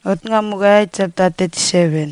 Ot nga Mugay chapter 37.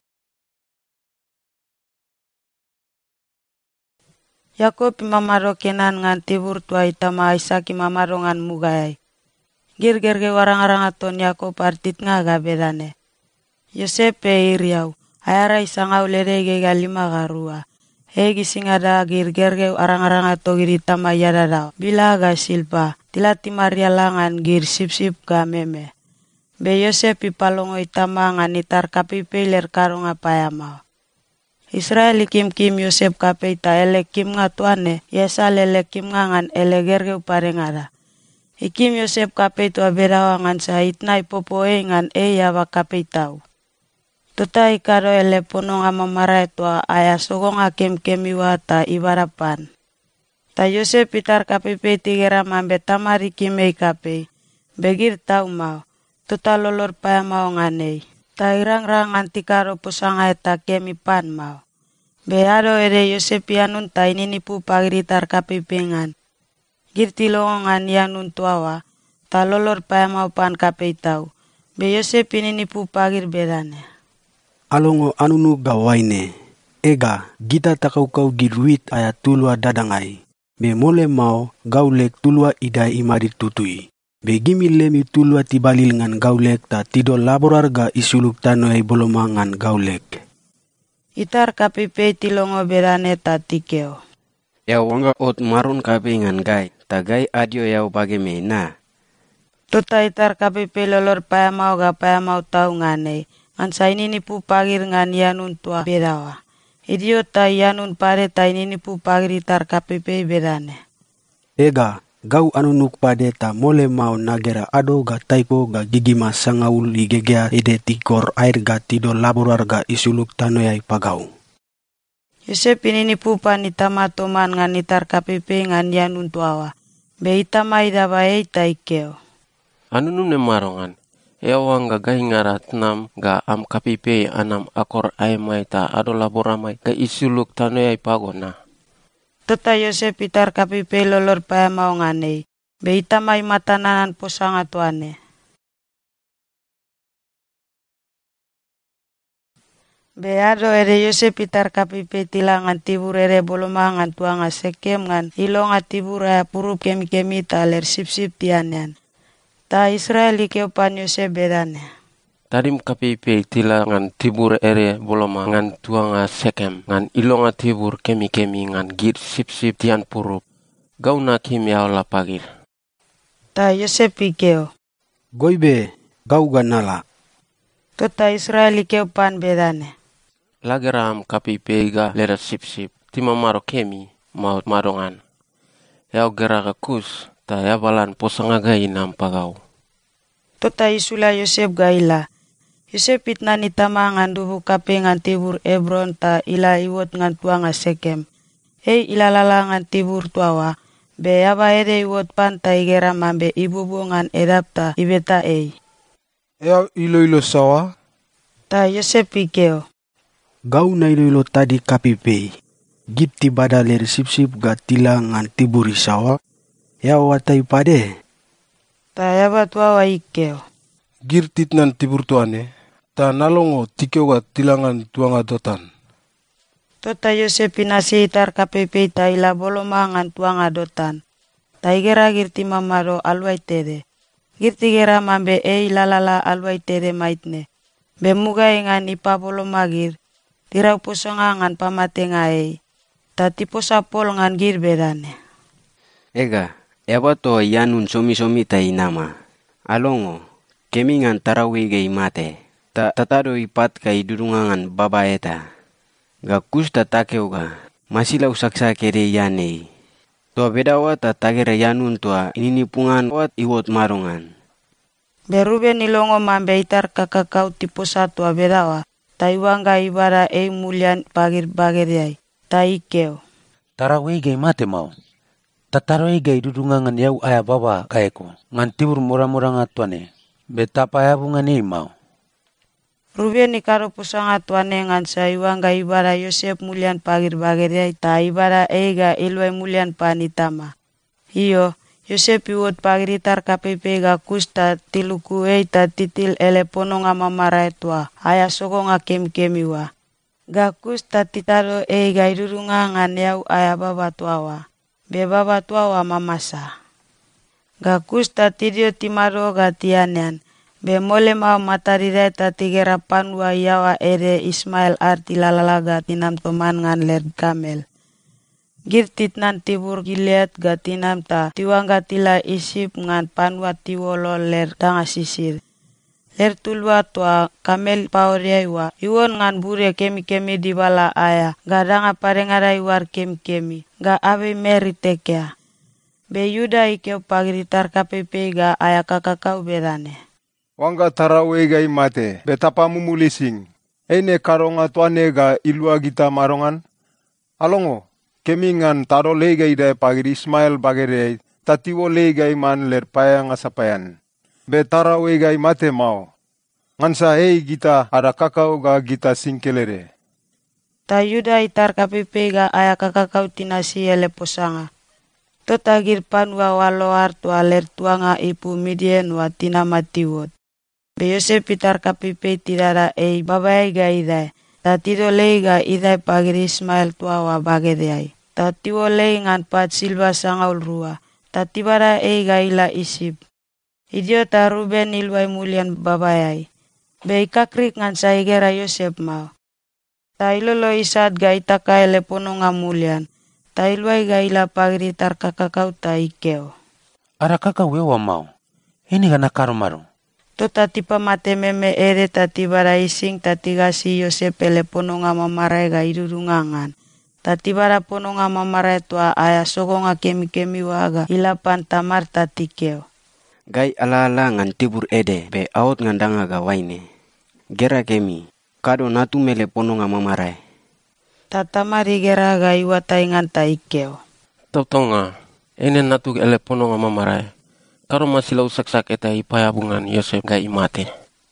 Yakob mamaro Kenan ngan tibur tua itama Isaac mamaro ngan Mugay. Gir-gerge warang-arang aton Yakob artit nga gabedane. Yosep iriau, ayara isangau lerege galima garua. Egi singada gir-gerge arang-arang ato giritama yadadao. Bila ga silpa, tilati Maria langan gir sip-sip ga meme. Be Yosep ipalongo itama ngan itar kapipe ler karong apayamao. Israel ikim-kim Yosep kapeita elekim nga tuane, yesal elekim nga ngan elegerge uparengada. Ikim Yosep kapeitu aberawa ngan sahitna ipopoe ngan yaba kapeitau. Tota ikaro elepono nga mamara etua aya sogong akem-kemiwa ta ibarapan. Ta Yosep itar kapipe tigera mambe tamari kimei kapei, begir tau mau. Tota lolor paya mau nganei. Ta irang-rang antikaro posanga eta kemi pan mau. Beado ere Yosep yanun ta ininipu pagiritar kapipengan. Girti longongan yanun tuawa. Ta lolor paya mau pan kapeitau. Be Yosep ininipu pagir bedane. Alongo anunu gawaine. Ega gita takau-kau giruit aya tulua dadangai. Be mole mau gaulek tulua ida imari tutui. Begimi lemi tulua tibalil ngan gaulek ta tido laborar ga isuluk tanoy boloma ngan gaulek. Itar kapipe tilongo berane ta tikeo. Yau wanga ot marun kape ngan gai, ta gai adio yau bageme na. Tota itar kapipe lolor paya mau ga paya mau tau ngane. Ngan sa ininipu pagir ngan yanun tua berawa. Idio ta yanun pare ta ininipu pagir itar kapipe berane. Ega gau anunuk pade ta mole mau nagera ado ga taipo ga gigima sangaul igegea ede tikor air ga tido laborar ga isuluk tanoyai pagau. Yosep ininipu pan itama toman ngan itar kapipe ngan yanun tuawa. Be itama idaba eita ikeo. Anunum ne marongan. Ewang ga gai ngarat nam ga am kapipe anam akor aemai ta ado laboramai ga isuluk tanoyai pagona. Tota Yosep itar kapipe lolor paya mau nganei. Be itamai matananan posanga tuane. Be ado ere Yosep itar kapipe tilangan tibur ere boloma ngan tuanga Sekem ngan ilonga tibur aya purup kemi-kemi ta ler sip-sip tianean. Ta Israel ikeopan Yosep bedane. Tadim kapipe tilangan tibur ere boloma ngan tuanga Sekem ngan ilonga tibur kemi-kemi ngan gir sip-sip tian purup. Gau na kim yau lapagir. Ta Yosep ikeo. Goibe gau ganala. Tota Israel ikeopan bedane. Lageram kapipe ga lera sip-sip tima maro kemi maut marongan. Yau geraga kus ta yabalan posanga gai nam pagau. Tota isula Yosep gaila. Yosep itna nitama ngan dubu kape ngan tibur Ebron ta ila iwot ngan tuanga Sekem. Ilalala ngan tibur tuawa. Be yaba ede iwot pan ta igera mambe ibubu ngan edap ta ibeta Ea ilo sawa? Ta Yosep ikeo. Gau na ilo tadi kapipe. Gipti bada ler sip-sip ga tila ngan tiburi sawa. Ya watai pade. Ta yaba tuawa ikeo. Girtit nan tibur tuane, ta nalongo tikeo ga tilangan tuanga dotan. Tota Yosep inasi itar kapepe ta ila boloma ngan tuanga dotan. Ta igera girti mamaro alwai tere. Girti gera mambe ilalala alwai tere maitne. Be Mugay ngan ipa boloma gir. Tirau posonga ngan pamatenga Ta tiposa pol ngan gir bedane. Ega, eba to yanun somi-somi ta inama. Alongo, kemi ngan tarawi ge imate. Ta tatado ipat ka idurungangan baba eta. Ga kus ta takeu ga, masila usaksa kere yanei. Tua bedawa ta tagera yanun tua ininipungan wat iwot marongan. Beruben ilongo mambe itar kakakau tiposa tua bedawa. Ta iwanga ibara mulian pagir-bagiriai. Ta ikeo. Tarawi ge mate mau. Tataroi ge idurungangan yau aya baba kaeko. Ngan tibur mura-mura ngatuane. Betapa ya bunga ni mau. Ruben ikaro pusanga tuane ngan sa iwanga ibara Yosep mulian pagir-bagiriai ta ibara eiga ilwai mulian panitama. Iyo, Yosep iwot pagritar kapepe ga kusta tiluku eita titil ele pononga mamarai tua aya sogonga kemkemiwa. Ga kusta titado ga idurunga ngan yau aya baba tuawa. Be baba tuawa mamasa. Ga kusta tidio timaro ga tianean. Be mole mau matarirai ta tigera panua yawa ere Ismail arti lalalaga tinam toman ngan ler kamel. Girtit nan tibur Gilead ga tinam ta tiwangga tila Isip ngan panua tiwolo ler danga sisir. Ler tulua tua kamel paoriaiwa iwon ngan bure kemi-kemi di bala aya ga danga parengarai war kemi-kemi ga abe meri tekea. Be Yuda ikeo pagritar kapepe ga aya kakakau bedane. Wangga tarawe ga imate betapa mumulising. Eine karonga tuane ga ilua gita marongan. Alongo. Kemingan taro legay day pagir Ismail bagere tatiwo legay man ler payang asapayan. Betara wegay mate mau. Ngansa gita ada kakau ga gita singkelere. Ta Yuda itar kapepe ga aya kakakau tinasi ele posanga. Tota gir panua waloar tua ler tuanga ipu Midian wa tinama tiwot. Be Yosep itar kapepe tidara babai ga idai. Ta tido ga idai pagir Ismail tua wa bagedeai. Ta tiwo ngan pat silba sangaul rua. Ta tibara ga ila Isip. Idio ta Ruben ilwai mulian babayai. Be ikakrik ngan saigera Yosep mau. Ta ilolo isat ga itaka ele pononga mulian. Ta ilwai ga ila pagritar kakakau ta ikeo. Ara kakau wewa mau. Ini gana karumaru. Tota tipa mate meme ere ta tibara ising ta tigasi Yosep ele pononga mamarai ga idurungangan. Tatibara pononga mamarai tua aya sogonga kemi-kemi waga ilapan tamar tatikeo. Gai ala-ala ngan tibur ede be aot ngandanga ga waine. Gera kemi, kado natu mele pononga mamarai. Tatamari gera ga iwatai ngan taikeo. Tautonga, ene natu ele pononga mamarai. Karo masilau saksak eta ipayabungan Yosef ga imate.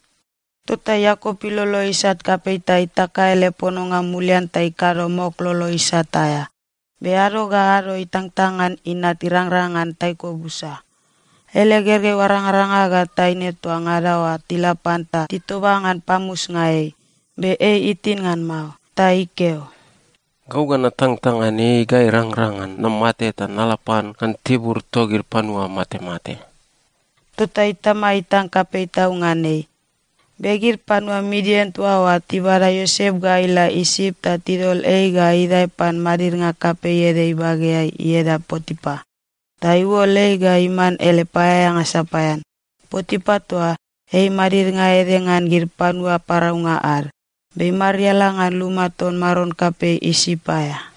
Tota Yakob ilolo isat kapeita itaka ele pononga mulian ta ikaro mok lolo isataya. Bearo ga aro itang-tangan inat irang-rangan taiko busa. Ele gerge warang-ranga ga taine tua ngadawa tilapanta titobangan pamus ngae. Be itin ngan mau, ta ikeo. Gau gana tang-tangan ga irang-rangan na mate ta nalapan kan tibur togir panua mate-mate. Tota itama itang kapeita ungane. Begir panua Midian tua wa tibara Yosep ga ila Isip ta tidol ga idai pan marir nga kape yede ibageai ieda Potipa. Ta iwo ga iman ele paya nga sapayan. Potipa tua marir nga ede ngan gir panua para unga ar. Be mariala ngan lumaton maron kape Isipaya.